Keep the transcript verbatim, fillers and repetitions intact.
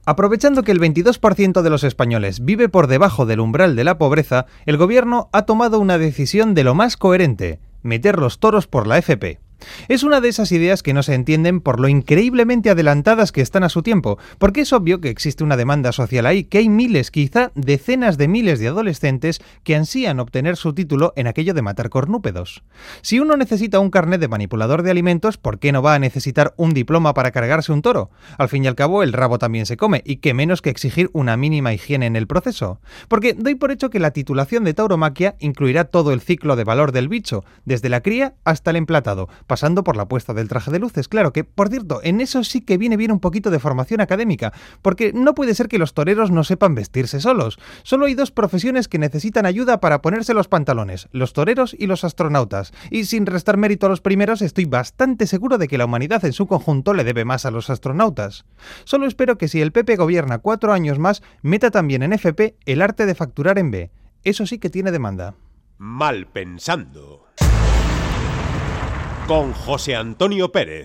Aprovechando que el veintidós por ciento de los españoles vive por debajo del umbral de la pobreza, el gobierno ha tomado una decisión de lo más coherente: meter los toros por la F P. Es una de esas ideas que no se entienden por lo increíblemente adelantadas que están a su tiempo, porque es obvio que existe una demanda social ahí, que hay miles, quizá decenas de miles de adolescentes que ansían obtener su título en aquello de matar cornúpedos. Si uno necesita un carnet de manipulador de alimentos, ¿por qué no va a necesitar un diploma para cargarse un toro? Al fin y al cabo, el rabo también se come, y qué menos que exigir una mínima higiene en el proceso. Porque doy por hecho que la titulación de tauromaquia incluirá todo el ciclo de valor del bicho, desde la cría hasta el emplatado, pasando por la puesta del traje de luces. Claro que, por cierto, en eso sí que viene bien un poquito de formación académica, porque no puede ser que los toreros no sepan vestirse solos. Solo hay dos profesiones que necesitan ayuda para ponerse los pantalones: los toreros y los astronautas. Y sin restar mérito a los primeros, estoy bastante seguro de que la humanidad en su conjunto le debe más a los astronautas. Solo espero que si el P P gobierna cuatro años más, meta también en F P el arte de facturar en B. Eso sí que tiene demanda. Mal pensando. Con José Antonio Pérez.